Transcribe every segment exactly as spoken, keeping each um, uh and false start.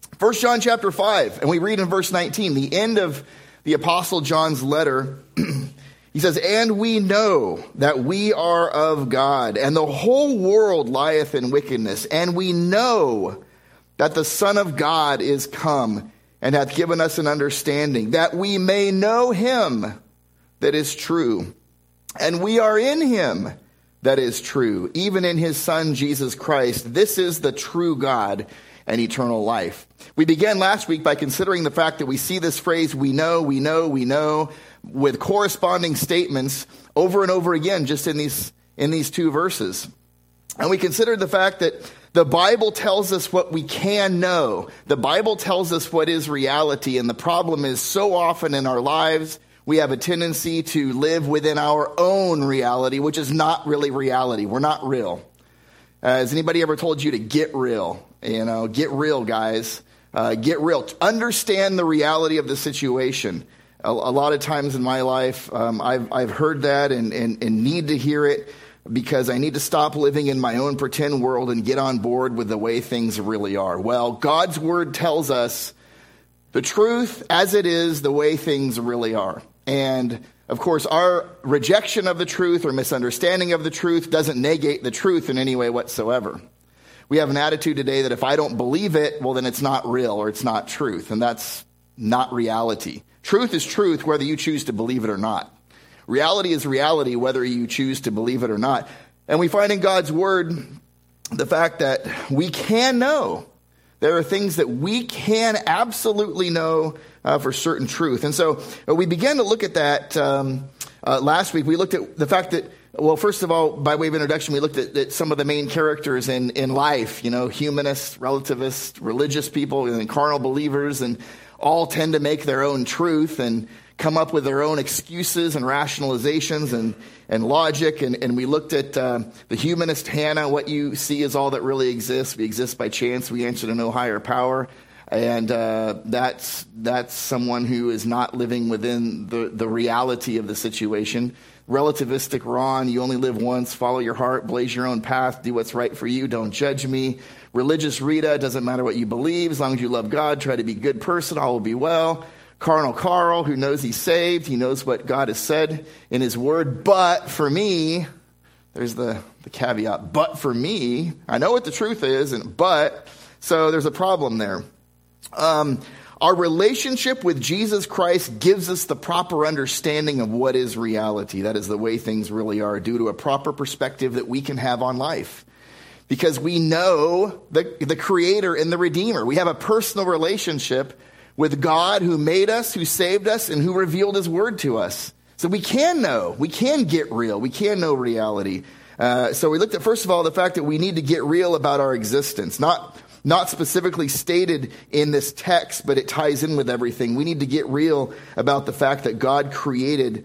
First John chapter five, and we read in verse nineteen, the end of the Apostle John's letter. He says, "And we know that we are of God, and the whole world lieth in wickedness. And we know that the Son of God is come, and hath given us an understanding, that we may know him that is true. And we are in him that is true, even in his Son Jesus Christ. This is the true God and eternal life." We began last week by considering the fact that we see this phrase, we know, we know, we know, with corresponding statements over and over again just in these in these two verses. And we considered the fact that the Bible tells us what we can know. The Bible tells us what is reality, and the problem is so often in our lives we have a tendency to live within our own reality, which is not really reality. We're not real. Uh, has anybody ever told you to get real? You know, get real, guys. Uh, get real. Understand the reality of the situation. A, a lot of times in my life, um, I've I've heard that and, and, and need to hear it because I need to stop living in my own pretend world and get on board with the way things really are. Well, God's word tells us the truth as it is, the way things really are. And of course, our rejection of the truth or misunderstanding of the truth doesn't negate the truth in any way whatsoever. We have an attitude today that if I don't believe it, well, then it's not real or it's not truth. And that's not reality. Truth is truth whether you choose to believe it or not. Reality is reality whether you choose to believe it or not. And we find in God's word the fact that we can know. There are things that we can absolutely know uh, for certain truth. And so uh, we began to look at that um, uh, last week. We looked at the fact that, well, first of all, by way of introduction, we looked at, at some of the main characters in, in life, you know, humanists, relativists, religious people, and carnal believers, and all tend to make their own truth and come up with their own excuses and rationalizations and, and logic. And, and we looked at uh, the humanist Hannah. What you see is all that really exists. We exist by chance. We answer to no higher power. And uh, that's that's someone who is not living within the, the reality of the situation. Relativistic Ron, you only live once, follow your heart, blaze your own path, do what's right for you, don't judge me. Religious Rita, doesn't matter what you believe, as long as you love God, try to be a good person, all will be well. Carnal Carl, who knows he's saved, he knows what God has said in his word, but for me, there's the, the caveat, but for me, I know what the truth is, and but, so there's a problem there. Um, our relationship with Jesus Christ gives us the proper understanding of what is reality. That is the way things really are, due to a proper perspective that we can have on life. Because we know the, the Creator and the Redeemer. We have a personal relationship with God who made us, who saved us, and who revealed his word to us. So we can know, we can get real, we can know reality. Uh, so we looked at, first of all, the fact that we need to get real about our existence. Not, not specifically stated in this text, but it ties in with everything. We need to get real about the fact that God created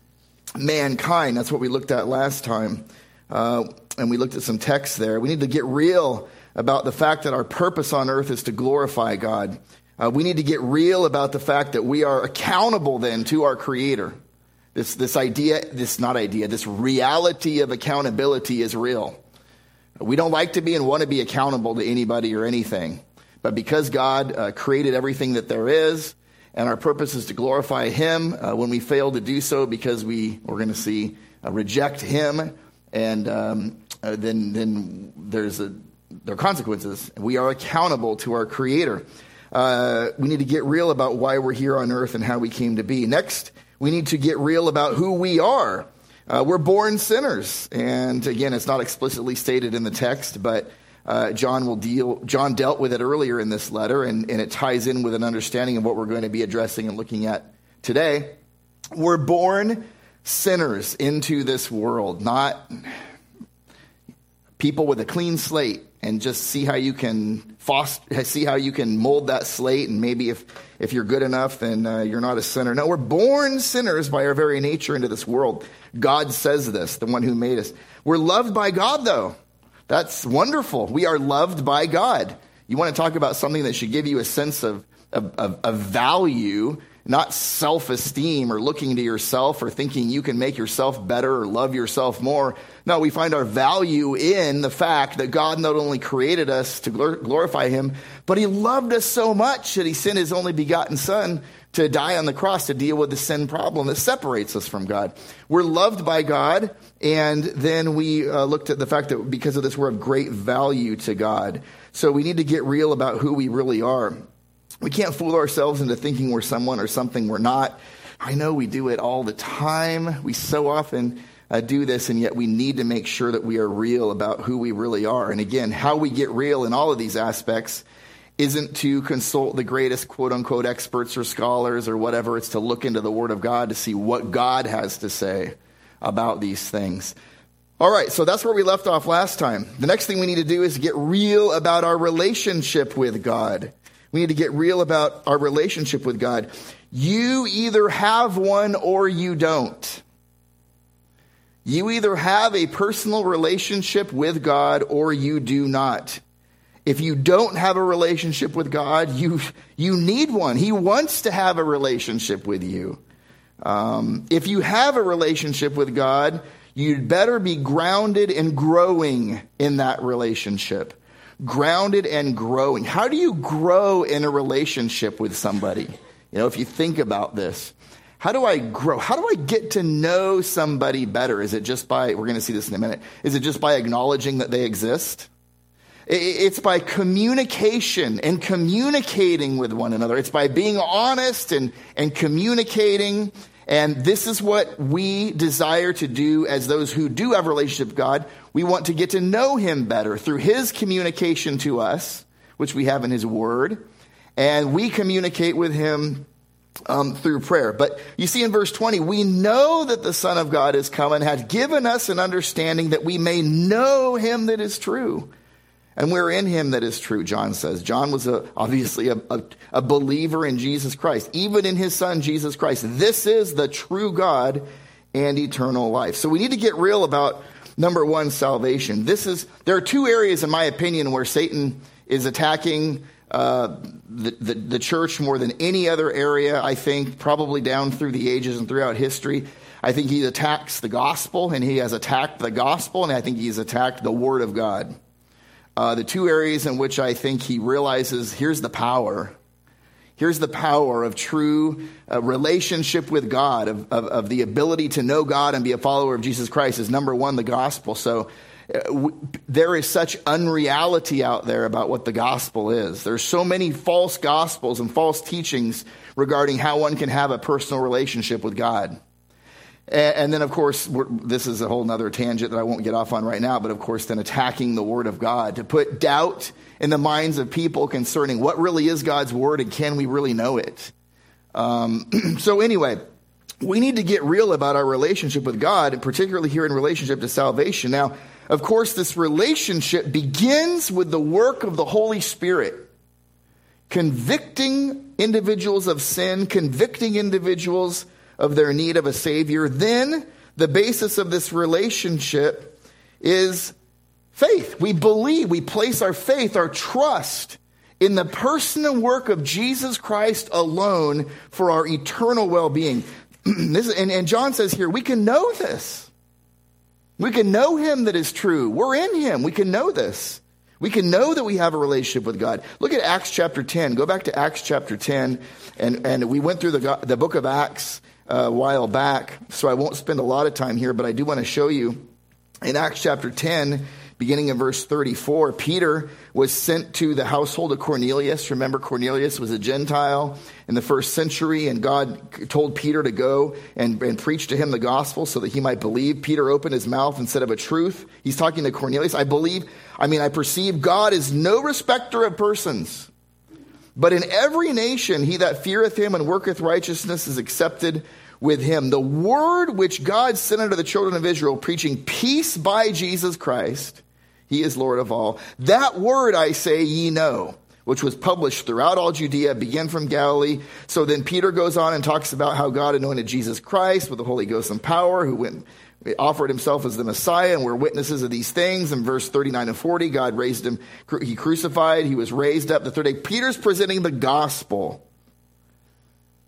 mankind. That's what we looked at last time. Uh, and we looked at some texts there. We need to get real about the fact that our purpose on earth is to glorify God. Uh, we need to get real about the fact that we are accountable then to our Creator. This this idea, this not idea, this reality of accountability is real. We don't like to be and want to be accountable to anybody or anything. But because God uh, created everything that there is, and our purpose is to glorify Him, uh, when we fail to do so because we, we're going to see, uh, reject Him, and um, uh, then then there's a, there are consequences. We are accountable to our Creator. Uh, we need to get real about why we're here on earth and how we came to be. Next, we need to get real about who we are. Uh, we're born sinners. And again, it's not explicitly stated in the text, but uh, John will deal. John dealt with it earlier in this letter, and, and it ties in with an understanding of what we're going to be addressing and looking at today. We're born sinners into this world, not people with a clean slate. And just see how you can foster, see how you can mold that slate, and maybe if, if you're good enough, then uh, you're not a sinner. No, we're born sinners by our very nature into this world. God says this, the one who made us. We're loved by God, though. That's wonderful. We are loved by God. You want to talk about something that should give you a sense of, of, of, of value, not self-esteem or looking to yourself or thinking you can make yourself better or love yourself more. No, we find our value in the fact that God not only created us to glorify him, but he loved us so much that he sent his only begotten son to die on the cross to deal with the sin problem that separates us from God. We're loved by God, and then we uh, looked at the fact that because of this, we're of great value to God. So we need to get real about who we really are. We can't fool ourselves into thinking we're someone or something we're not. I know we do it all the time. We so often uh, do this, and yet we need to make sure that we are real about who we really are. And again, how we get real in all of these aspects isn't to consult the greatest quote-unquote experts or scholars or whatever. It's to look into the Word of God to see what God has to say about these things. All right, so that's where we left off last time. The next thing we need to do is get real about our relationship with God. We need to get real about our relationship with God. You either have one or you don't. You either have a personal relationship with God or you do not. If you don't have a relationship with God, you you need one. He wants to have a relationship with you. Um, if you have a relationship with God, you'd better be grounded and growing in that relationship. Grounded and growing. How do you grow in a relationship with somebody? You know, if you think about this, how do I grow? How do I get to know somebody better? Is it just by, we're going to see this in a minute, is it just by acknowledging that they exist? It's by communication and communicating with one another. It's by being honest and, and communicating. And this is what we desire to do as those who do have a relationship with God. We want to get to know him better through his communication to us, which we have in his word. And we communicate with him um, through prayer. But you see in verse twenty, we know that the Son of God is come and has given us an understanding that we may know him that is true. And we're in him that is true, John says. John was a, obviously a, a, a believer in Jesus Christ, even in his son, Jesus Christ. This is the true God and eternal life. So we need to get real about, number one, salvation. This is, there are two areas, in my opinion, where Satan is attacking uh, the, the, the church more than any other area, I think, probably down through the ages and throughout history. I think he attacks the gospel, and he has attacked the gospel, and I think he's attacked the word of God. Uh, the two areas in which I think he realizes here's the power. Here's the power of true uh, relationship with God, of, of, of the ability to know God and be a follower of Jesus Christ is number one, the gospel. So uh, w- there is such unreality out there about what the gospel is. There's so many false gospels and false teachings regarding how one can have a personal relationship with God. And then, of course, we're, this is a whole nother tangent that I won't get off on right now, but of course, then attacking the word of God to put doubt in the minds of people concerning what really is God's word and can we really know it. Um, so anyway, we need to get real about our relationship with God, and particularly here in relationship to salvation. Now, of course, this relationship begins with the work of the Holy Spirit, convicting individuals of sin, convicting individuals of their need of a Savior. Then the basis of this relationship is faith. We believe, we place our faith, our trust in the person and work of Jesus Christ alone for our eternal well-being. this, and, and John says here, we can know this. We can know him that is true. We're in him. We can know this. We can know that we have a relationship with God. Look at Acts chapter ten. Go back to Acts chapter ten. And, and we went through the, the book of Acts a while back, so I won't spend a lot of time here, but I do want to show you in Acts chapter ten, beginning in verse thirty-four, Peter was sent to the household of Cornelius. Remember, Cornelius was a Gentile in the first century, and God told Peter to go and, and preach to him the gospel so that he might believe. Peter opened his mouth and said of a truth. He's talking to Cornelius. I believe, I mean, I perceive God is no respecter of persons, but in every nation he that feareth him and worketh righteousness is accepted with him. The word which God sent unto the children of Israel, preaching peace by Jesus Christ, he is Lord of all. That word I say ye know, which was published throughout all Judea, began from Galilee. So then Peter goes on and talks about how God anointed Jesus Christ with the Holy Ghost and power, who went offered himself as the Messiah, and we're witnesses of these things. In verse thirty-nine and forty, God raised him, he crucified, he was raised up the third day. Peter's presenting the gospel.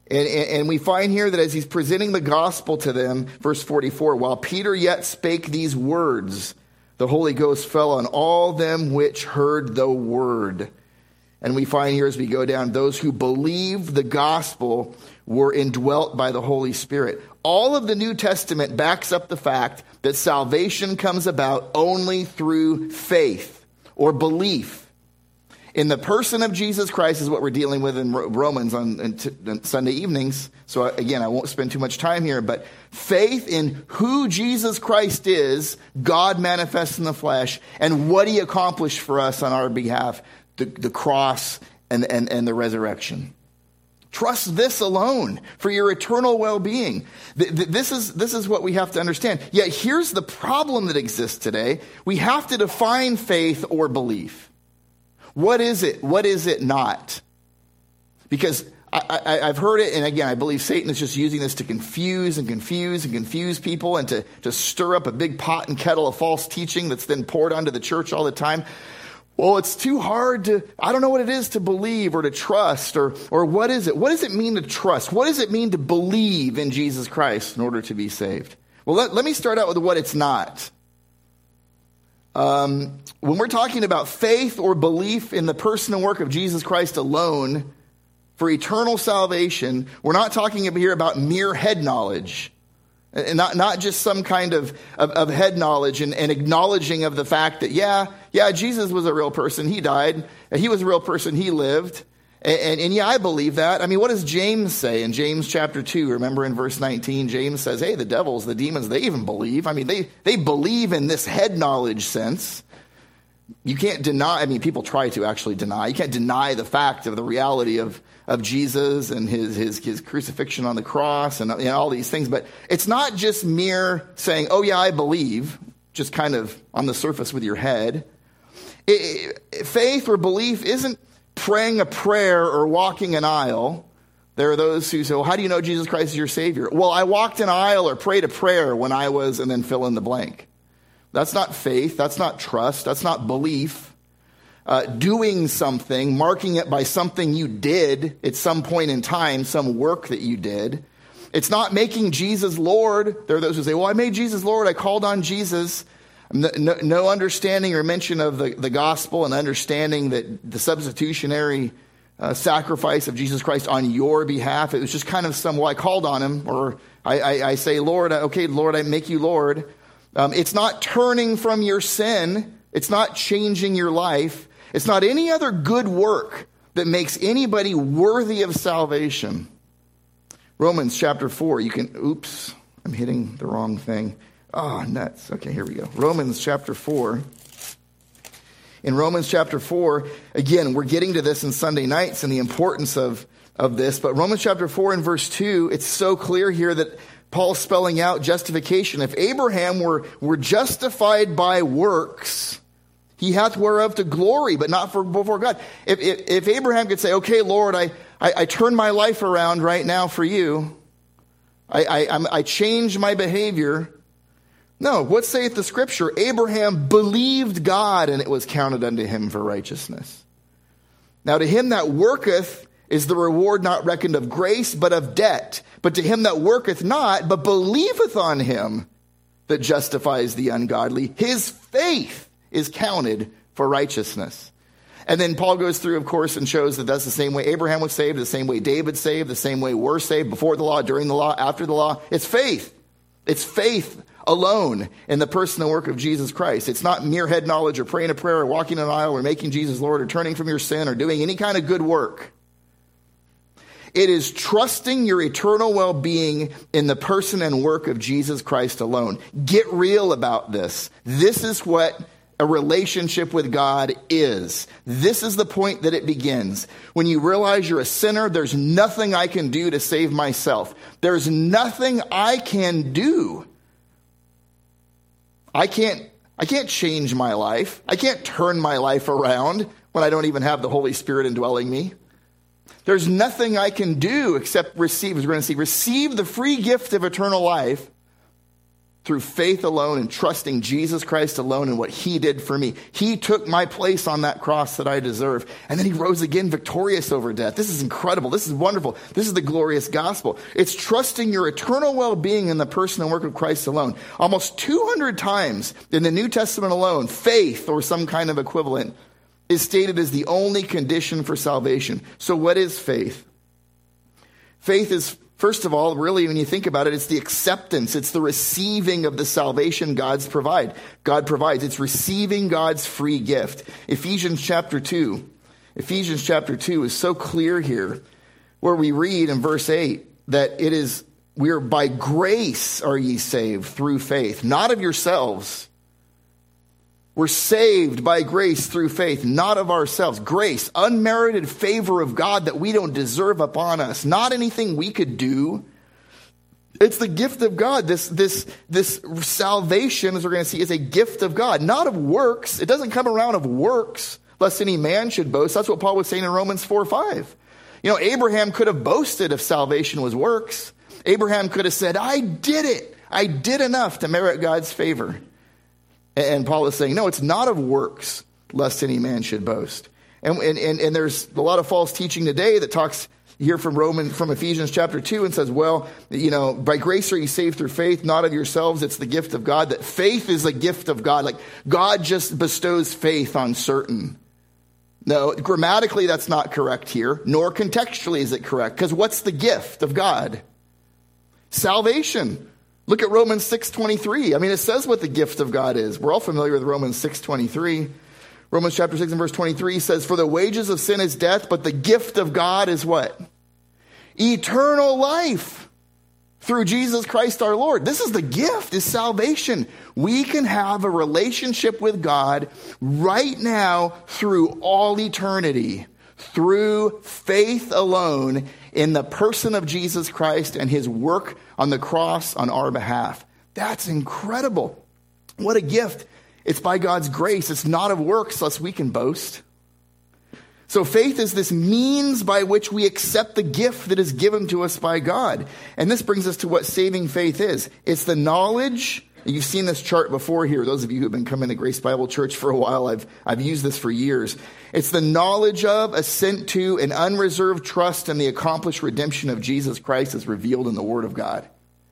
And, and, and we find here that as he's presenting the gospel to them, verse forty-four, while Peter yet spake these words, the Holy Ghost fell on all them which heard the word. And we find here as we go down, those who believed the gospel were indwelt by the Holy Spirit. All of the New Testament backs up the fact that salvation comes about only through faith or belief in the person of Jesus Christ, is what we're dealing with in Romans on, on Sunday evenings. So again, I won't spend too much time here, but faith in who Jesus Christ is, God manifest in the flesh, and what he accomplished for us on our behalf, the, the cross and, and, and the resurrection. Trust this alone for your eternal well-being. This is, this is what we have to understand. Yet here's the problem that exists today. We have to define faith or belief. What is it? What is it not? Because I, I, I've heard it, and again, I believe Satan is just using this to confuse and confuse and confuse people and to, to stir up a big pot and kettle of false teaching that's then poured onto the church all the time. Well, it's too hard to, I don't know what it is to believe or to trust, or, or what is it? What does it mean to trust? What does it mean to believe in Jesus Christ in order to be saved? Well, let, let me start out with what it's not. Um, when we're talking about faith or belief in the person and work of Jesus Christ alone for eternal salvation, we're not talking here about mere head knowledge. And not, not just some kind of, of, of head knowledge and, and acknowledging of the fact that, yeah, yeah, Jesus was a real person. He died. He was a real person. He lived. And, and, and yeah, I believe that. I mean, what does James say in James chapter two? Remember in verse nineteen, James says, hey, the devils, the demons, they even believe. I mean, they, they believe in this head knowledge sense. You can't deny, I mean, people try to actually deny. You can't deny the fact of the reality of, of Jesus and his, his, his crucifixion on the cross and you know, all these things. But it's not just mere saying, oh yeah, I believe, just kind of on the surface with your head. It, it, faith or belief isn't praying a prayer or walking an aisle. There are those who say, well, how do you know Jesus Christ is your Savior? Well, I walked an aisle or prayed a prayer when I was, and then fill in the blank. That's not faith. That's not trust. That's not belief. Uh, doing something, marking it by something you did at some point in time, some work that you did. It's not making Jesus Lord. There are those who say, well, I made Jesus Lord. I called on Jesus. No, no, no understanding or mention of the, the gospel and understanding that the substitutionary uh, sacrifice of Jesus Christ on your behalf. It was just kind of some, well, I called on him, or I, I, I say, Lord, okay, Lord, I make you Lord. Um, it's not turning from your sin. It's not changing your life. It's not any other good work that makes anybody worthy of salvation. Romans chapter four, you can, oops, I'm hitting the wrong thing. Oh, nuts. Okay, here we go. Romans chapter four. In Romans chapter four, again, we're getting to this in Sunday nights and the importance of, of this. But Romans chapter four and verse two, it's so clear here that Paul's spelling out justification. If Abraham were, were justified by works, he hath whereof to glory, but not for before God. If, if, if Abraham could say, okay, Lord, I, I, I turn my life around right now for you. I, I, I'm, I change my behavior. No, what saith the scripture? Abraham believed God, and it was counted unto him for righteousness. Now to him that worketh is the reward not reckoned of grace, but of debt. But to him that worketh not, but believeth on him that justifies the ungodly, his faith is counted for righteousness. And then Paul goes through, of course, and shows that that's the same way Abraham was saved, the same way David saved, the same way we're saved, before the law, during the law, after the law. It's faith. It's faith alone in the person and work of Jesus Christ. It's not mere head knowledge or praying a prayer or walking an aisle or making Jesus Lord or turning from your sin or doing any kind of good work. It is trusting your eternal well-being in the person and work of Jesus Christ alone. Get real about this. This is what a relationship with God is. This is the point that it begins. When you realize you're a sinner, there's nothing I can do to save myself. There's nothing I can do. I can't, I can't change my life. I can't turn my life around when I don't even have the Holy Spirit indwelling me. There's nothing I can do except receive, as we're going to see, receive the free gift of eternal life through faith alone and trusting Jesus Christ alone and what he did for me. He took my place on that cross that I deserve. And then he rose again victorious over death. This is incredible. This is wonderful. This is the glorious gospel. It's trusting your eternal well-being in the person and work of Christ alone. Almost two hundred times in the New Testament alone, faith or some kind of equivalent is stated as the only condition for salvation. So what is faith? Faith is, first of all, really, when you think about it, it's the acceptance. It's the receiving of the salvation God's provide. God provides. It's receiving God's free gift. Ephesians chapter two. Ephesians chapter two is so clear here, where we read in verse eight that it is, we are by grace are ye saved through faith, not of yourselves. We're saved by grace through faith, not of ourselves. Grace, unmerited favor of God that we don't deserve upon us. Not anything we could do. It's the gift of God. This, this, this salvation, as we're going to see, is a gift of God, not of works. It doesn't come around of works, lest any man should boast. That's what Paul was saying in Romans four five. You know, Abraham could have boasted if salvation was works. Abraham could have said, I did it. I did enough to merit God's favor. And Paul is saying, no, it's not of works, lest any man should boast. And, and, and there's a lot of false teaching today that talks here from Romans, from Ephesians chapter two, and says, well, you know, by grace are you saved through faith, not of yourselves. It's the gift of God. That faith is a gift of God. Like God just bestows faith on certain. No, grammatically that's not correct here, nor contextually is it correct. Because what's the gift of God? Salvation. Look at Romans six twenty-three. I mean, it says what the gift of God is. We're all familiar with Romans six twenty-three. Romans chapter six and verse twenty-three says, for the wages of sin is death, but the gift of God is what? Eternal life through Jesus Christ our Lord. This is the gift, is salvation. We can have a relationship with God right now through all eternity, through faith alone in the person of Jesus Christ and his work on the cross on our behalf. That's incredible. What a gift. It's by God's grace. It's not of works, lest we can boast. So faith is this means by which we accept the gift that is given to us by God. And this brings us to what saving faith is. It's the knowledge. You've seen this chart before here. Those of you who have been coming to Grace Bible Church for a while, I've, I've used this for years. It's the knowledge of, assent to, and unreserved trust in the accomplished redemption of Jesus Christ as revealed in the Word of God.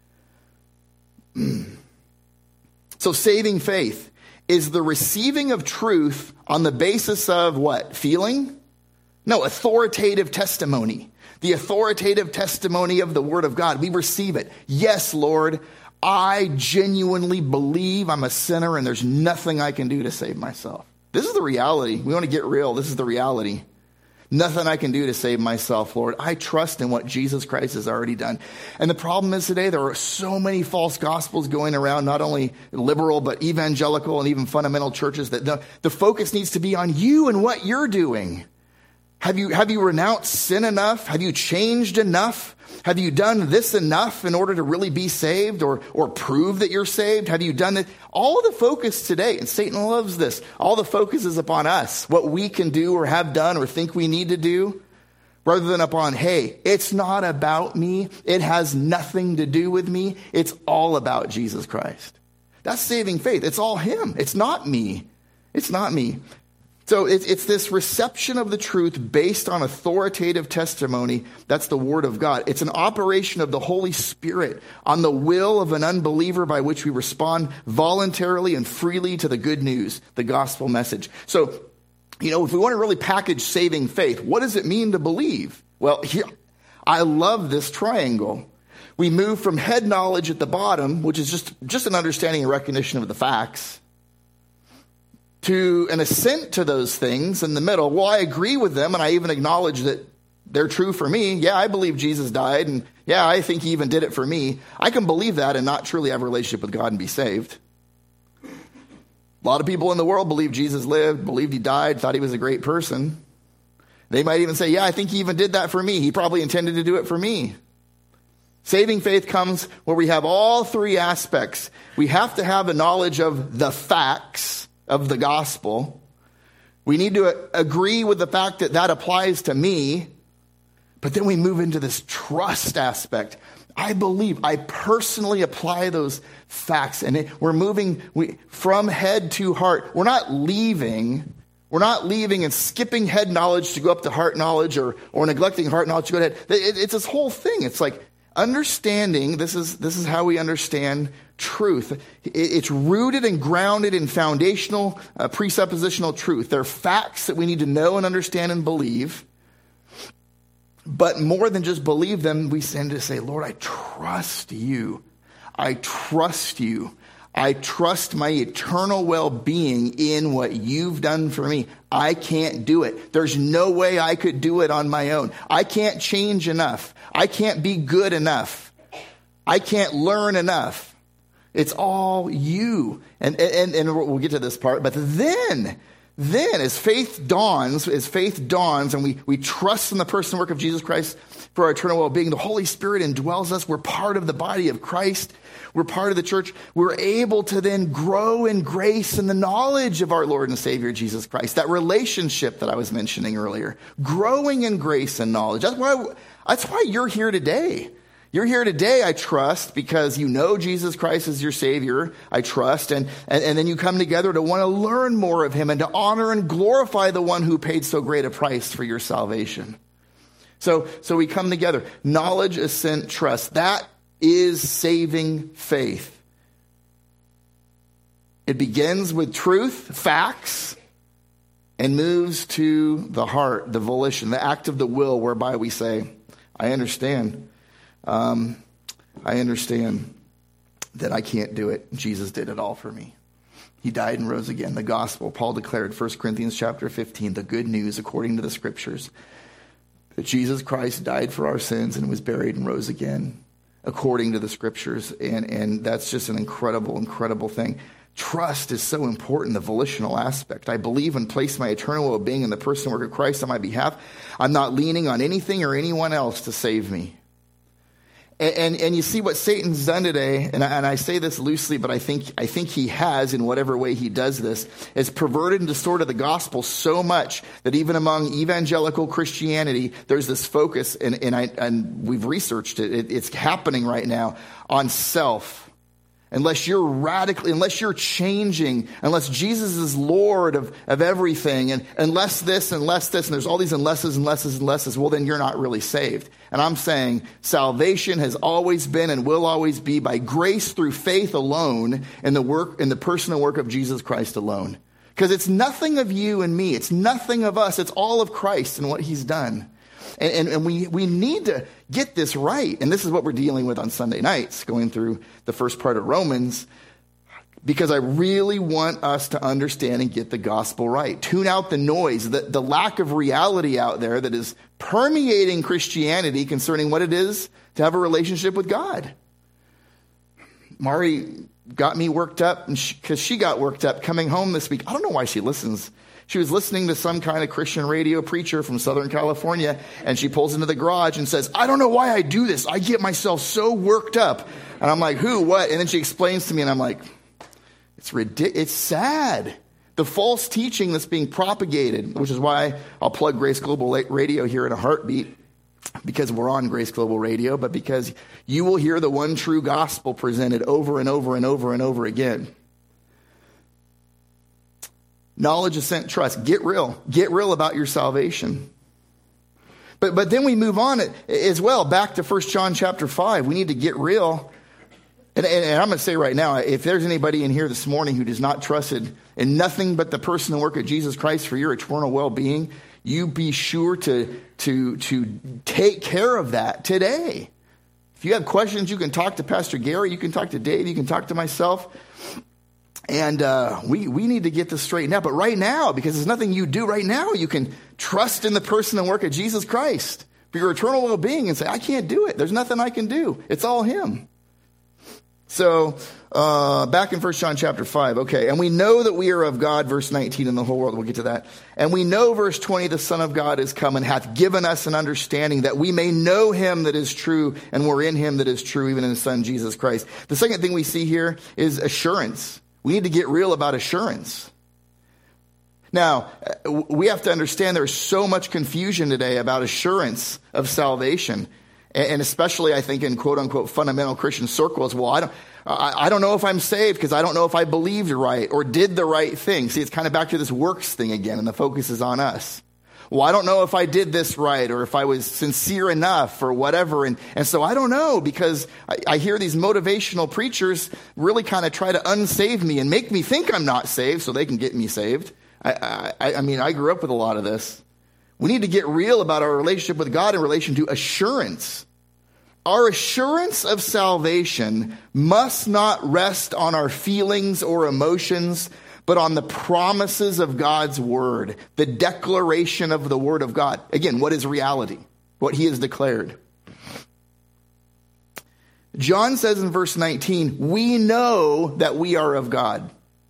So saving faith is the receiving of truth on the basis of what? Feeling? No, authoritative testimony. The authoritative testimony of the Word of God. We receive it. Yes, Lord, I genuinely believe I'm a sinner and there's nothing I can do to save myself. This is the reality. We want to get real. This is the reality. Nothing I can do to save myself, Lord. I trust in what Jesus Christ has already done. And the problem is today there are so many false gospels going around, not only liberal, but evangelical and even fundamental churches, that the, the focus needs to be on you and what you're doing. Have you, have you renounced sin enough? Have you changed enough? Have you done this enough in order to really be saved or, or prove that you're saved? Have you done it? All the focus today, and Satan loves this, all the focus is upon us, what we can do or have done or think we need to do, rather than upon, hey, it's not about me. It has nothing to do with me. It's all about Jesus Christ. That's saving faith. It's all him. It's not me. It's not me. So it's this reception of the truth based on authoritative testimony. That's the Word of God. It's an operation of the Holy Spirit on the will of an unbeliever by which we respond voluntarily and freely to the good news, the gospel message. So, you know, if we want to really package saving faith, what does it mean to believe? Well, here, I love this triangle. We move from head knowledge at the bottom, which is just, just an understanding and recognition of the facts, to an assent to those things in the middle. Well, I agree with them, and I even acknowledge that they're true for me. Yeah, I believe Jesus died, and yeah, I think he even did it for me. I can believe that and not truly have a relationship with God and be saved. A lot of people in the world believe Jesus lived, believed he died, thought he was a great person. They might even say, yeah, I think he even did that for me. He probably intended to do it for me. Saving faith comes where we have all three aspects. We have to have a knowledge of the facts of the gospel. We need to agree with the fact that that applies to me. But then we move into this trust aspect. I believe, I personally apply those facts, and it, we're moving we, from head to heart. We're not leaving. We're not leaving and skipping head knowledge to go up to heart knowledge, or or neglecting heart knowledge to go to head. It, it's this whole thing. It's like understanding. This is this is how we understand truth. It, it's rooted and grounded in foundational, uh, presuppositional truth. There are facts that we need to know and understand and believe. But more than just believe them, we tend to say, Lord, I trust you. I trust you. I trust my eternal well-being in what you've done for me. I can't do it. There's no way I could do it on my own. I can't change enough. I can't be good enough. I can't learn enough. It's all you. And, and, and we'll get to this part, but then... Then, as faith dawns, as faith dawns, and we, we trust in the person and work of Jesus Christ for our eternal well-being, the Holy Spirit indwells us. We're part of the body of Christ. We're part of the church. We're able to then grow in grace and the knowledge of our Lord and Savior, Jesus Christ. That relationship that I was mentioning earlier. Growing in grace and knowledge. That's why, that's why you're here today. You're here today, I trust, because you know Jesus Christ is your Savior, I trust, and, and, and then you come together to want to learn more of him and to honor and glorify the one who paid so great a price for your salvation. So, so we come together. Knowledge, assent, trust. That is saving faith. It begins with truth, facts, and moves to the heart, the volition, the act of the will, whereby we say, I understand. Um, I understand that I can't do it. Jesus did it all for me. He died and rose again. The gospel, Paul declared, First Corinthians chapter fifteen, the good news according to the scriptures, that Jesus Christ died for our sins and was buried and rose again according to the scriptures. And, and that's just an incredible, incredible thing. Trust is so important, the volitional aspect. I believe and place my eternal well-being in the person and work of Christ on my behalf. I'm not leaning on anything or anyone else to save me. And, and, and you see what Satan's done today, and I, and I say this loosely, but I think I think he has, in whatever way he does this, is perverted and distorted the gospel so much that even among evangelical Christianity, there's this focus, and, and, I, and we've researched it, it, it's happening right now, on self. Unless you're radically, unless you're changing, unless Jesus is Lord of, of everything, and unless this, unless this, and there's all these unlesses, unlesses, unlesses, well, then you're not really saved. And I'm saying salvation has always been and will always be by grace through faith alone in the work, in the personal work of Jesus Christ alone. Because it's nothing of you and me. It's nothing of us. It's all of Christ and what he's done. And, and, and we, we need to get this right. And this is what we're dealing with on Sunday nights, going through the first part of Romans, because I really want us to understand and get the gospel right. Tune out the noise, the, the lack of reality out there that is permeating Christianity concerning what it is to have a relationship with God. Mari got me worked up because she, she got worked up coming home this week. I don't know why she listens. She was listening to some kind of Christian radio preacher from Southern California, and she pulls into the garage and says, I don't know why I do this. I get myself so worked up. And I'm like, who, what? And then she explains to me, and I'm like, it's ridiculous. It's sad. The false teaching that's being propagated, which is why I'll plug Grace Global Radio here in a heartbeat, because we're on Grace Global Radio, but because you will hear the one true gospel presented over and over and over and over again. Knowledge, assent, trust. Get real. Get real about your salvation. But but then we move on as well, back to First John chapter five. We need to get real. And, and, and I'm going to say right now, if there's anybody in here this morning who does not trust in nothing but the person and work of Jesus Christ for your eternal well-being, you be sure to, to, to take care of that today. If you have questions, you can talk to Pastor Gary, you can talk to Dave, you can talk to myself. And uh, we, we need to get this straightened out. But right now, because there's nothing you do right now, you can trust in the person and work of Jesus Christ for your eternal well-being and say, I can't do it. There's nothing I can do. It's all him. So uh, back in First John chapter five. Okay, and we know that we are of God, verse nineteen, in the whole world. We'll get to that. And we know, verse twenty, the Son of God is come and hath given us an understanding that we may know him that is true, and we're in him that is true, even in his Son, Jesus Christ. The second thing we see here is assurance. We need to get real about assurance. Now, we have to understand there's so much confusion today about assurance of salvation. And especially, I think, in quote-unquote fundamental Christian circles, well, I don't, I, I don't know if I'm saved because I don't know if I believed right or did the right thing. See, it's kind of back to this works thing again, and the focus is on us. Well, I don't know if I did this right or if I was sincere enough or whatever. And, and so I don't know because I, I hear these motivational preachers really kind of try to unsave me and make me think I'm not saved so they can get me saved. I, I, I mean, I grew up with a lot of this. We need to get real about our relationship with God in relation to assurance. Our assurance of salvation must not rest on our feelings or emotions, but on the promises of God's word, the declaration of the word of God. Again, what is reality? What he has declared. John says in verse nineteen, we know that we are of God.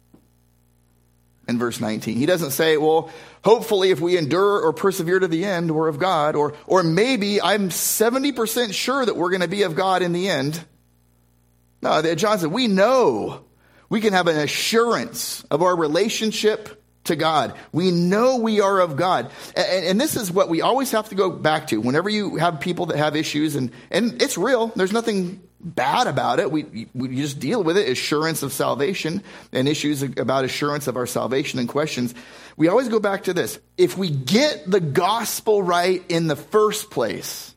In verse nineteen, he doesn't say, well, hopefully if we endure or persevere to the end, we're of God. Or, or maybe I'm seventy percent sure that we're going to be of God in the end. No, John said, we know. We can have an assurance of our relationship to God. We know we are of God. And, and this is what we always have to go back to. Whenever you have people that have issues, and, and it's real, there's nothing bad about it. We, we just deal with it. Assurance of salvation and issues about assurance of our salvation and questions. We always go back to this. If we get the gospel right in the first place,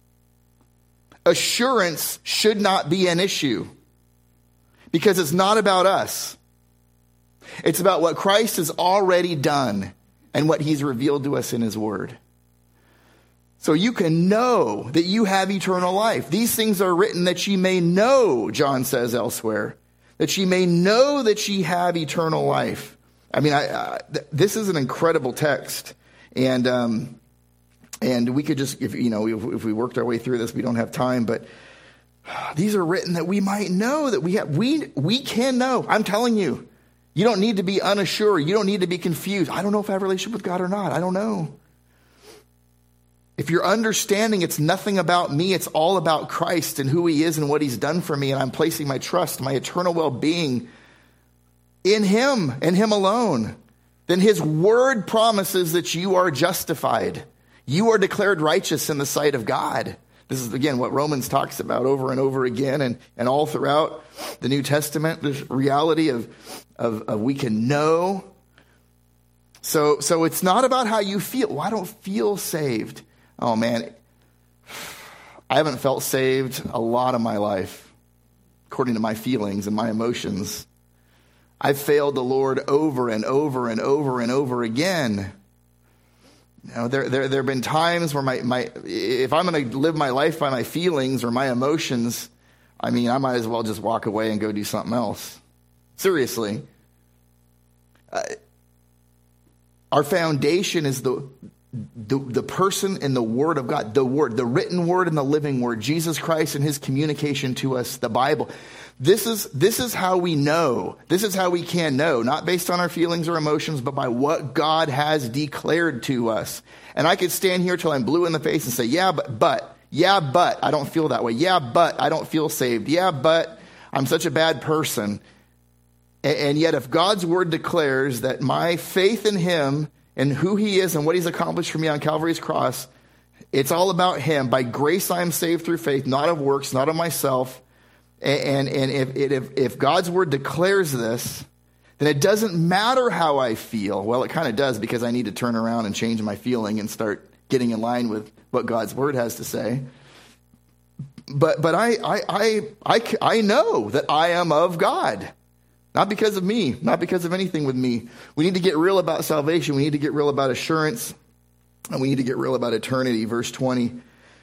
assurance should not be an issue. Because it's not about us. It's about what Christ has already done and what he's revealed to us in his word. So you can know that you have eternal life. These things are written that ye may know, John says elsewhere, that ye may know that ye have eternal life. I mean, I, uh, th- this is an incredible text. And um, and we could just, if you know, if, if we worked our way through this, we don't have time, but these are written that we might know that we have, we, we can know. I'm telling you, you don't need to be unassured. You don't need to be confused. I don't know if I have a relationship with God or not. I don't know. If you're understanding it's nothing about me, it's all about Christ and who he is and what he's done for me. And I'm placing my trust, my eternal well-being in him and him alone. Then his word promises that you are justified. You are declared righteous in the sight of God. This is, again, what Romans talks about over and over again and, and all throughout the New Testament, this reality of, of, of we can know. So, so it's not about how you feel. Well, I don't feel saved. Oh, man, I haven't felt saved a lot of my life, according to my feelings and my emotions. I've failed the Lord over and over and over and over again. You know, there, there, there have been times where my, my, if I'm going to live my life by my feelings or my emotions, I mean, I might as well just walk away and go do something else. Seriously. Uh, our foundation is the, the, the person and the word of God, the word, the written word and the living word, Jesus Christ and his communication to us, the Bible. This is, this is how we know. This is how we can know, not based on our feelings or emotions, but by what God has declared to us. And I could stand here till I'm blue in the face and say, yeah, but, but, yeah, but I don't feel that way. Yeah, but I don't feel saved. Yeah, but I'm such a bad person. And, and yet if God's word declares that my faith in him and who he is and what he's accomplished for me on Calvary's cross, it's all about him. By grace I am saved through faith, not of works, not of myself. And, and if, if, if God's word declares this, then it doesn't matter how I feel. Well, it kind of does, because I need to turn around and change my feeling and start getting in line with what God's word has to say. But but I I I I, I know that I am of God. Not because of me, not because of anything with me. We need to get real about salvation. We need to get real about assurance. And we need to get real about eternity. Verse twenty.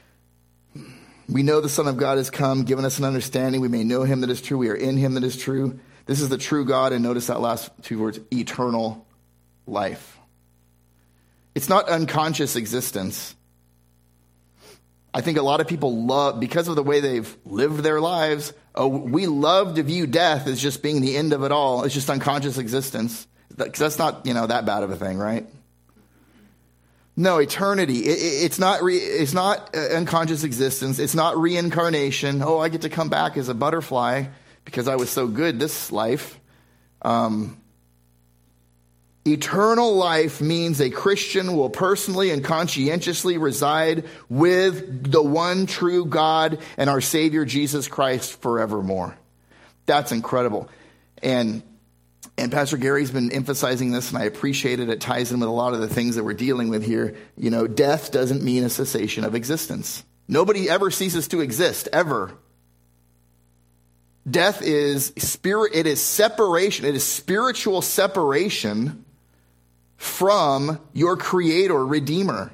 We know the Son of God has come, given us an understanding. We may know him that is true. We are in him that is true. This is the true God. And notice that last two words, eternal life. It's not unconscious existence. I think a lot of people love, because of the way they've lived their lives, oh, we love to view death as just being the end of it all. It's just unconscious existence. Because that's not, you know, that bad of a thing, right? No, eternity. It, it, it's not. Re, it's not uh, unconscious existence. It's not reincarnation. Oh, I get to come back as a butterfly because I was so good this life. Um, Eternal life means a Christian will personally and conscientiously reside with the one true God and our Savior Jesus Christ forevermore. That's incredible. And and Pastor Gary's been emphasizing this, and I appreciate it. It ties in with a lot of the things that we're dealing with here. You know, death doesn't mean a cessation of existence. Nobody ever ceases to exist, ever. Death is spirit, it is separation, it is spiritual separation from your Creator, Redeemer.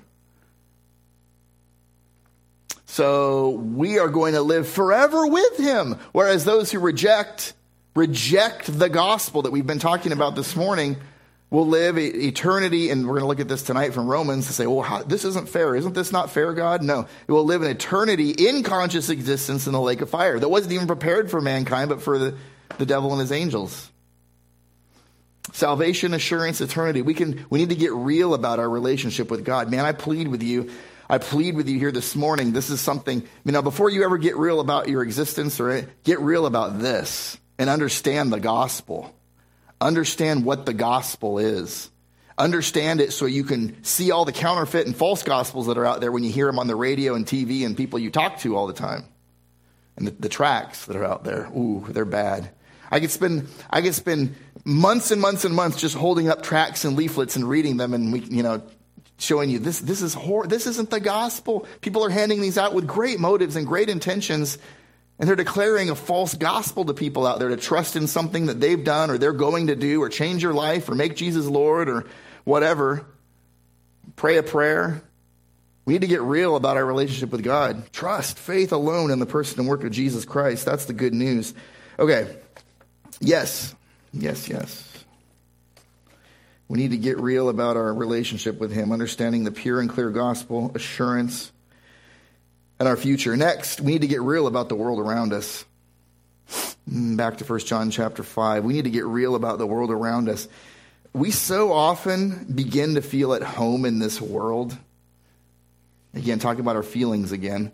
So we are going to live forever with him. Whereas those who reject, reject the gospel that we've been talking about this morning will live eternity. And we're going to look at this tonight from Romans to say, well, how, this isn't fair. Isn't this not fair, God? No. It will live an eternity in conscious existence in the lake of fire that wasn't even prepared for mankind, but for the, the devil and his angels. Salvation, assurance, eternity. We can, we need to get real about our relationship with God. Man, I plead with you. I plead with you here this morning. This is something, you know, before you ever get real about your existence, or get real about this and understand the gospel. Understand what the gospel is. Understand it so you can see all the counterfeit and false gospels that are out there when you hear them on the radio and T V and people you talk to all the time. And the, the tracts that are out there, ooh, they're bad. I could spend, I could spend months and months and months just holding up tracts and leaflets and reading them, and we, you know, showing you this. This is hor- This isn't the gospel. People are handing these out with great motives and great intentions, and they're declaring a false gospel to people out there to trust in something that they've done or they're going to do or change your life or make Jesus Lord or whatever. Pray a prayer. We need to get real about our relationship with God. Trust, faith alone in the person and work of Jesus Christ. That's the good news. Okay. Yes. Yes, yes. We need to get real about our relationship with him, understanding the pure and clear gospel, assurance, and our future. Next, we need to get real about the world around us. Back to First John chapter five. We need to get real about the world around us. We so often begin to feel at home in this world. Again, talking about our feelings again.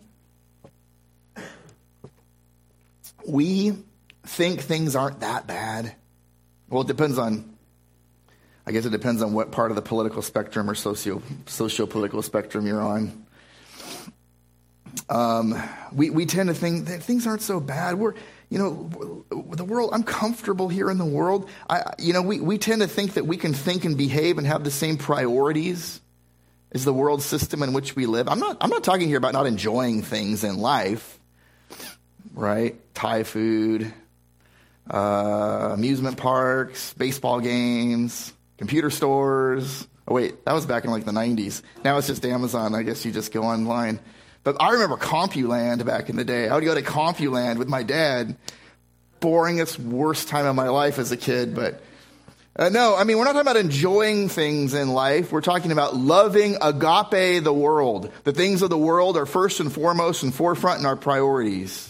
We think things aren't that bad. Well, it depends on, I guess it depends on what part of the political spectrum or socio, socio-political spectrum you're on. Um, we, we tend to think that things aren't so bad. We're, you know, the world, I'm comfortable here in the world. I, you know, we, we tend to think that we can think and behave and have the same priorities as the world system in which we live. I'm not, I'm not talking here about not enjoying things in life, right? Thai food, uh, amusement parks, baseball games, computer stores. Oh, wait, that was back in like the nineties. Now it's just Amazon. I guess you just go online. But I remember CompuLand back in the day. I would go to CompuLand with my dad. Boringest, worst time of my life as a kid. But uh, no, I mean, we're not talking about enjoying things in life. We're talking about loving agape the world. The things of the world are first and foremost and forefront in our priorities.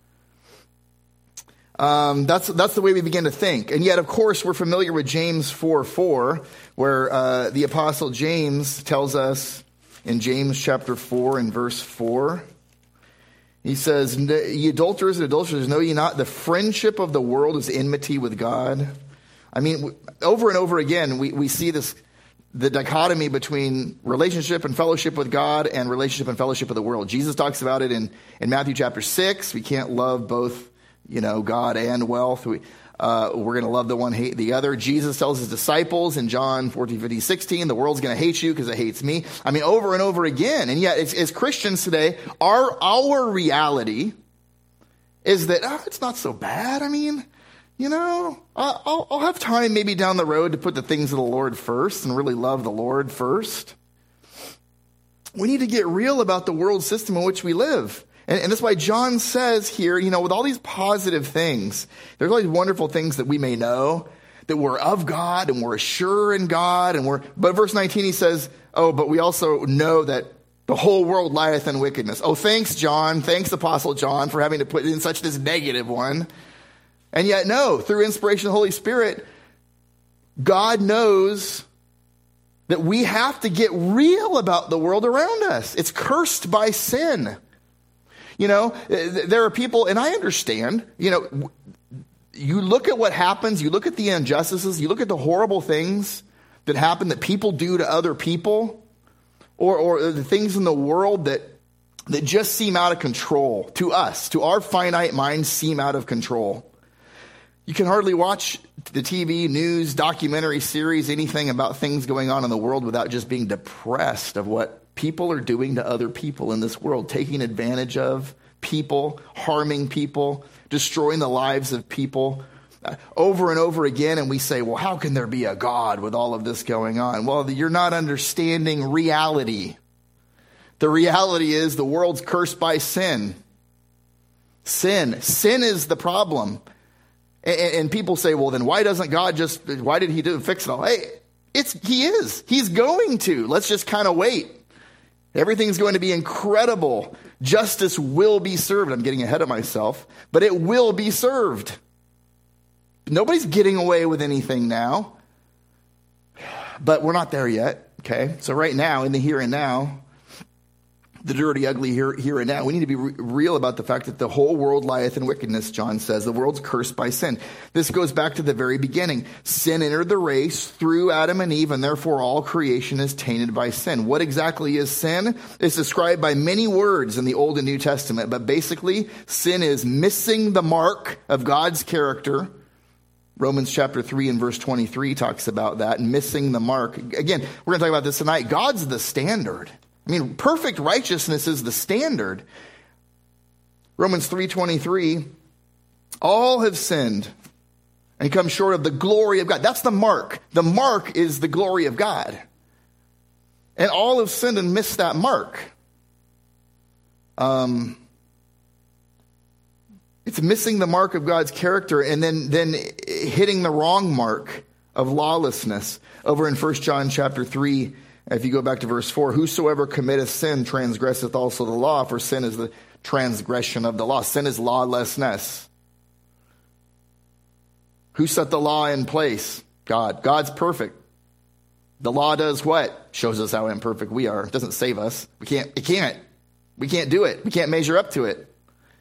Um, that's that's the way we begin to think. And yet, of course, we're familiar with James four four, where uh, the Apostle James tells us in James chapter four and verse four, he says, "Ye adulterers and adulterers, know ye not the friendship of the world is enmity with God?" I mean, over and over again, we, we see this, the dichotomy between relationship and fellowship with God and relationship and fellowship with the world. Jesus talks about it in, in Matthew chapter six. We can't love both, you know, God and wealth. We, uh, we're going to love the one, hate the other. Jesus tells his disciples in John fourteen, fifteen, sixteen, the world's going to hate you because it hates me. I mean, over and over again. And yet, as, as Christians today, our, our reality is that, oh, it's not so bad. I mean, you know, I'll, I'll have time maybe down the road to put the things of the Lord first and really love the Lord first. We need to get real about the world system in which we live. And, and that's why John says here, you know, with all these positive things, there's all these wonderful things that we may know, that we're of God and we're sure in God. And we're, but verse nineteen, he says, oh, but we also know that the whole world lieth in wickedness. Oh, thanks, John. Thanks, Apostle John, for having to put in such this negative one. And yet, no, through inspiration of the Holy Spirit, God knows that we have to get real about the world around us. It's cursed by sin. You know, there are people, and I understand, you know, you look at what happens, you look at the injustices, you look at the horrible things that happen, that people do to other people, or, or the things in the world that, that just seem out of control to us, to our finite minds seem out of control. You can hardly watch the T V, news, documentary series, anything about things going on in the world without just being depressed of what people are doing to other people in this world, taking advantage of people, harming people, destroying the lives of people uh, over and over again. And we say, well, how can there be a God with all of this going on? Well, you're not understanding reality. The reality is the world's cursed by sin. Sin. Sin is the problem. And, and people say, well, then why doesn't God just, why did he do fix it all? Hey, it's, he is. He's going to. Let's just kind of wait. Everything's going to be incredible. Justice will be served. I'm getting ahead of myself, but it will be served. Nobody's getting away with anything now, but we're not there yet. Okay. So right now, in the here and now, the dirty, ugly here, here and now, we need to be re- real about the fact that the whole world lieth in wickedness, John says. The world's cursed by sin. This goes back to the very beginning. Sin entered the race through Adam and Eve, and therefore all creation is tainted by sin. What exactly is sin? It's described by many words in the Old and New Testament, but basically, sin is missing the mark of God's character. Romans chapter three and verse twenty-three talks about that, missing the mark. Again, we're going to talk about this tonight. God's the standard. I mean, perfect righteousness is the standard. Romans three twenty-three, all have sinned and come short of the glory of God. That's the mark. The mark is the glory of God. And all have sinned and missed that mark. Um, it's missing the mark of God's character and then, then hitting the wrong mark of lawlessness. Over in First John chapter three, if you go back to verse four, whosoever committeth sin transgresseth also the law, for sin is the transgression of the law. Sin is lawlessness. Who set the law in place? God. God's perfect. The law does what? Shows us how imperfect we are. It doesn't save us. We can't, it can't. We can't do it. We can't measure up to it.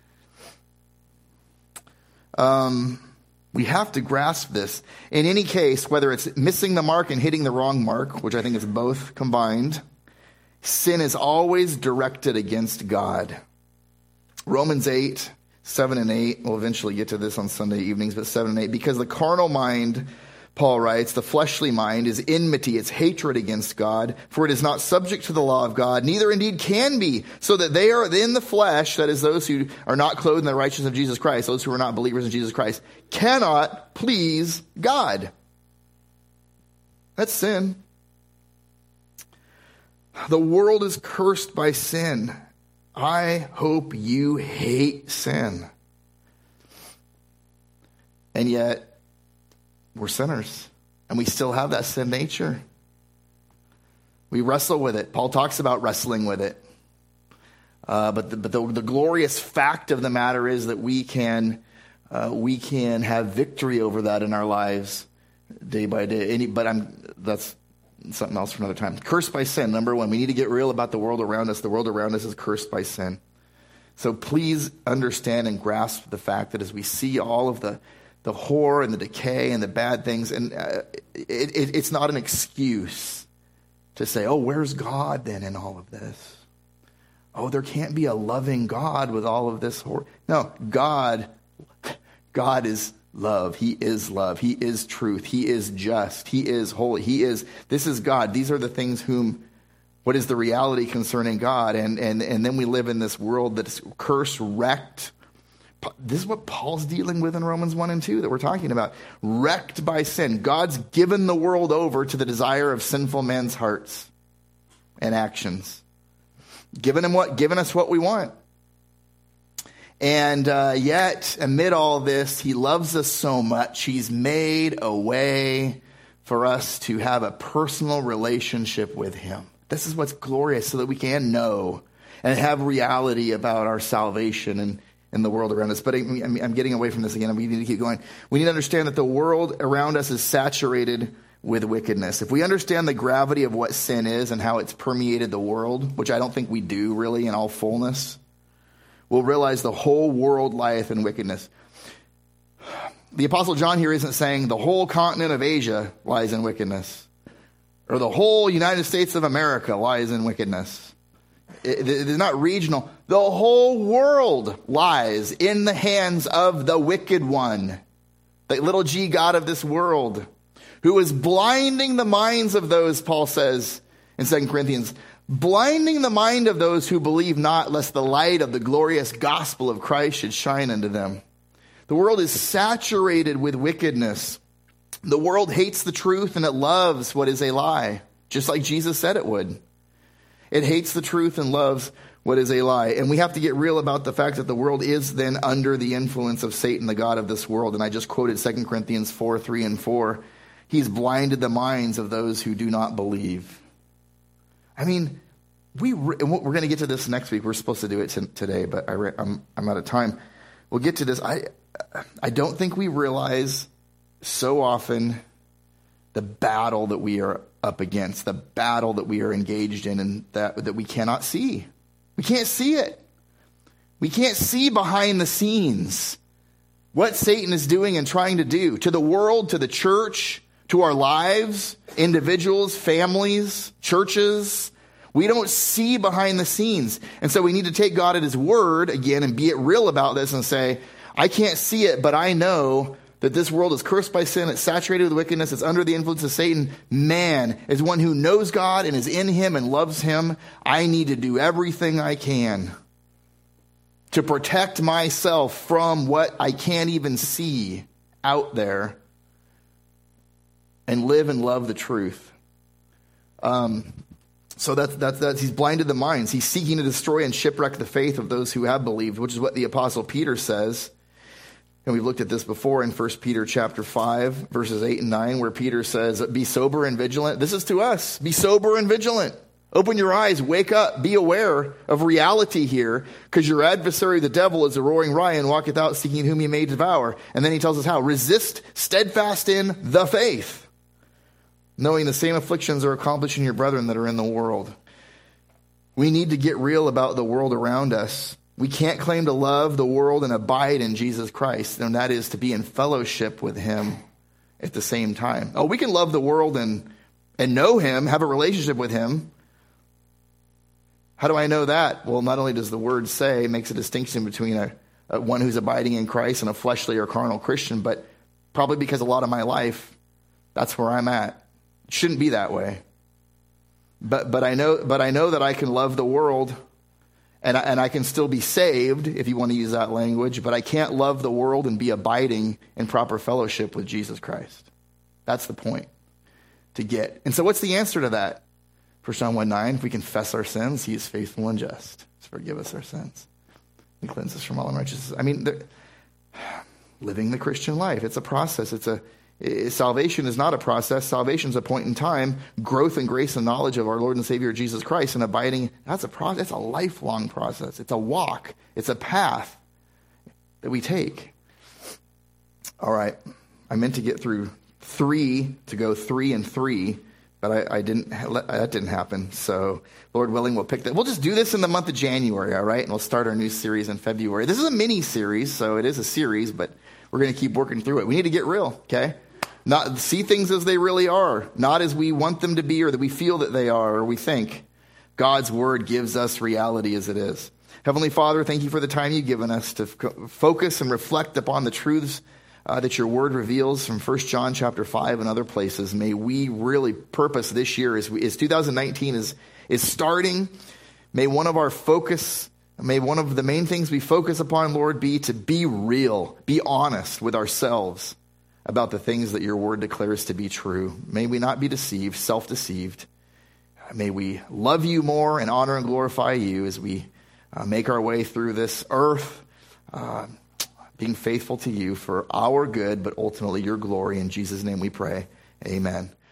Um... We have to grasp this. In any case, whether it's missing the mark and hitting the wrong mark, which I think is both combined, sin is always directed against God. Romans eight, seven and eight, we'll eventually get to this on Sunday evenings, but seven and eight, because the carnal mind, Paul writes, the fleshly mind is enmity, it's hatred against God, for it is not subject to the law of God, neither indeed can be, so that they are in the flesh, that is those who are not clothed in the righteousness of Jesus Christ, those who are not believers in Jesus Christ, cannot please God. That's sin. The world is cursed by sin. I hope you hate sin. And yet, we're sinners, and we still have that sin nature. We wrestle with it. Paul talks about wrestling with it. Uh, but the, but the, the glorious fact of the matter is that we can uh, we can have victory over that in our lives day by day. Any, but I'm that's something else for another time. Cursed by sin, number one. We need to get real about the world around us. The world around us is cursed by sin. So please understand and grasp the fact that as we see all of the the horror and the decay and the bad things, and uh, it, it, it's not an excuse to say, oh, where's God then in all of this? Oh, there can't be a loving God with all of this horror. No, God, God is love. He is love. He is truth. He is just. He is holy. He is, this is God. These are the things whom, what is the reality concerning God? And, and, and then we live in this world that's curse wrecked. This is what Paul's dealing with in Romans one and two that we're talking about. Wrecked by sin. God's given the world over to the desire of sinful men's hearts and actions. Given him what? Given us what we want. And uh, yet, amid all this, he loves us so much. He's made a way for us to have a personal relationship with him. This is what's glorious, so that we can know and have reality about our salvation and in the world around us. But I'm, I'm getting away from this again. We need to keep going. We need to understand that the world around us is saturated with wickedness. If we understand the gravity of what sin is and how it's permeated the world, which I don't think we do really in all fullness, we'll realize the whole world lieth in wickedness. The Apostle John here isn't saying the whole continent of Asia lies in wickedness. or the whole United States of America lies in wickedness. It, it is not regional. The whole world lies in the hands of the wicked one, the little g God of this world, who is blinding the minds of those, Paul says in Second Corinthians, blinding the mind of those who believe not, lest the light of the glorious gospel of Christ should shine unto them. The world is saturated with wickedness. The world hates the truth and it loves what is a lie, just like Jesus said it would. It hates the truth and loves what is a lie. And we have to get real about the fact that the world is then under the influence of Satan, the god of this world. And I just quoted Second Corinthians four, three and four. He's blinded the minds of those who do not believe. I mean, we re- we're going to get to this next week. We're supposed to do it t- today, but I re- I'm, I'm out of time. We'll get to this. I I don't think we realize so often the battle that we are up against, the battle that we are engaged in, and that, that we cannot see. We can't see it. We can't see behind the scenes what Satan is doing and trying to do to the world, to the church, to our lives, individuals, families, churches. We don't see behind the scenes. And so we need to take God at his word again and be real about this and say, I can't see it, but I know that this world is cursed by sin. It's saturated with wickedness. It's under the influence of Satan. Man, as one who knows God and is in him and loves him, I need to do everything I can to protect myself from what I can't even see out there and live and love the truth. Um, so that's, that's, that's, he's blinded the minds. He's seeking to destroy and shipwreck the faith of those who have believed, which is what the Apostle Peter says. And we've looked at this before in First Peter chapter five, verses eight and nine, where Peter says, be sober and vigilant. This is to us. Be sober and vigilant. Open your eyes, wake up, be aware of reality here, because your adversary, the devil, is a roaring lion, walketh out seeking whom he may devour. And then he tells us how. Resist steadfast in the faith, knowing the same afflictions are accomplished in your brethren that are in the world. We need to get real about the world around us. We can't claim to love the world and abide in Jesus Christ, and that is to be in fellowship with him at the same time. Oh, we can love the world and, and know him, have a relationship with him. How do I know that? Well, not only does the word say, it makes a distinction between a, a one who's abiding in Christ and a fleshly or carnal Christian, but probably because a lot of my life, that's where I'm at. It shouldn't be that way. But but I know but I know that I can love the world and I, and I can still be saved, if you want to use that language, but I can't love the world and be abiding in proper fellowship with Jesus Christ. That's the point to get. And so what's the answer to that? First John one nine, if we confess our sins, he is faithful and just to forgive us our sins and cleanse us from all unrighteousness. I mean, living the Christian life, it's a process. It's a it, salvation is not a process. Salvation is a point in time. Growth in grace and knowledge of our Lord and Savior Jesus Christ and abiding, that's a process. It's a lifelong process. It's a walk. It's a path that we take. All right. I meant to get through three, to go three and three, but I, I didn't, that didn't happen. So Lord willing, we'll pick that. We'll just do this in the month of January, all right? And we'll start our new series in February. This is a mini series, so it is a series, but we're going to keep working through it. We need to get real, okay? Not see things as they really are, not as we want them to be or that we feel that they are or we think. God's word gives us reality as it is. Heavenly Father, thank you for the time you've given us to f- focus and reflect upon the truths uh, that your word reveals from First John chapter five and other places. May we really purpose this year as, we, as two thousand nineteen is, is starting. May one of our focus, may one of the main things we focus upon, Lord, be to be real, be honest with ourselves about the things that your word declares to be true. May we not be deceived, self-deceived. May we love you more and honor and glorify you as we uh, make our way through this earth, uh, being faithful to you for our good, but ultimately your glory. In Jesus' name we pray. Amen.